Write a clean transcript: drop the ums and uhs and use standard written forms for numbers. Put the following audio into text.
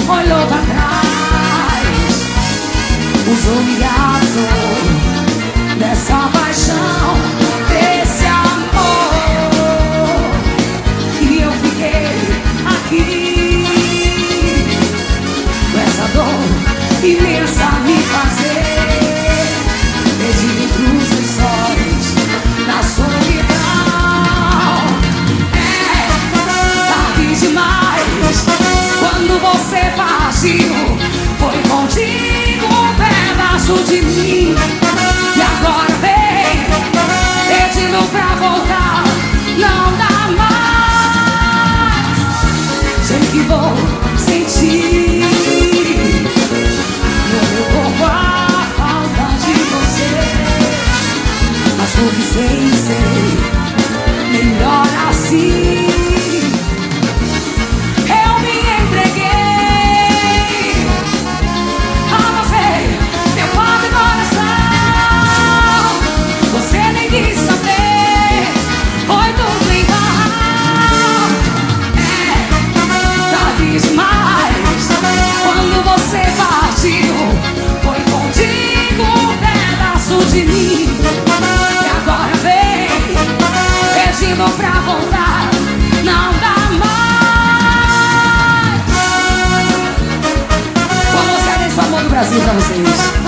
olhou pra trás, usou e abusou dessa paixão, desse amor. E eu fiquei aqui com essa dor imensa a me fazer, perdido entre os lençóis na solidão. É tarde demais. Quando você partiu, foi contigo um pedaço de mim. E agora vem pedindo pra voltar. Não dá mais. Sei que vou sentir no meu corpo a falta de você, mas porque sem ser melhor assim. Eu me entreguei a você, meu pobre coração. Você nem quis saber, foi tudo em vão. É tarde demais. Quando você partiu, foi contigo um pedaço de mim. E agora vem pedindo pra voltar. Não dá mais. Com você, desse o amor do Brasil pra vocês.